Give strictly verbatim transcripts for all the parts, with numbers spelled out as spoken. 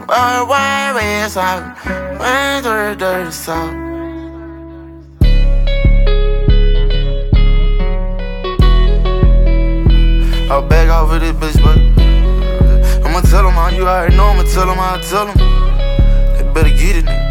Wide, wide, red sock. Went through the dirty sock. I'll back off of this bitch, but I'ma tell him how you already know. I'ma tell him how I tell him. They better get it, nigga.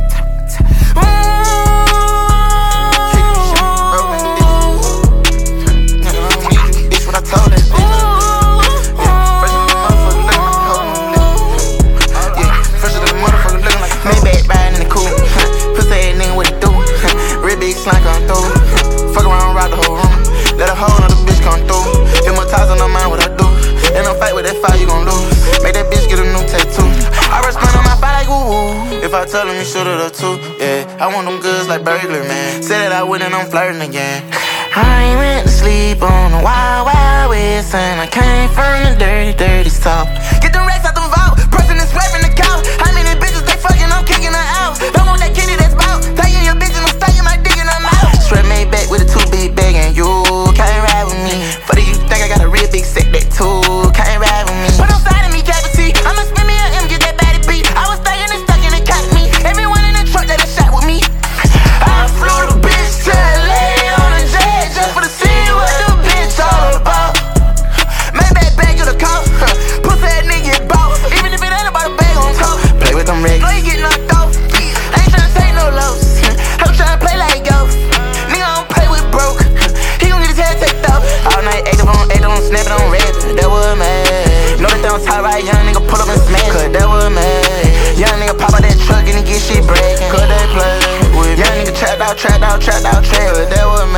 This what I told that bitch. Yeah, fresh in the motherfucker looking like a hoe. Yeah, fresh in the motherfucker looking like a hoe. Maybach riding in the coupe. Pussy ass nigga, what he do? Real big slime come through. Fuck around, rock the whole room. Let a whole nother bitch come through. Hypnotize on the mind what I do. In a fight with that fire, you gon' lose. Make that bitch get a new tattoo. I respond on my body like woo. If I tell him, you shoot it up too. Yeah, I want them goods like burglar, man. Say that I win and I'm flirting again. I ain't went to sleep on the wild, wild west, and I came from the dirty, dirty south. Get the racks out the vault, pressing and swearing the couch. How many bitches they fucking, I'm kicking her out. Don't want that kitty that's bout. Taking your bitch and I'm sticking my dick in her mouth. Straight made back with a two big bag and you can't ride with me. But you think I got a real big set that too, can't ride with me. Put on side of me, cavity. I'ma spin me a M, get that body beat. I was thinking and stuck in the cat me. Everyone in the truck that a shot with me. I flew the bitch to L A on a jet just for the see what the bitch all about. Maybach bag you the call. Pussy that nigga get bought. Even if it ain't about a bag on top. Play with them racks. Know you get knocked off. I ain't tryna take no loss. I'm tryna play like golf. Nigga don't play with broke. He gon' get his head taken off. All night, active on, active on, snapping on red. That was mad. Know that they on top right, young nigga pull up and smash. Cause that was mad. Young nigga pop out that truck and he get shit breaking. Cause they play with young nigga trapped out, trapped out, trapped out, trapped. That was mad.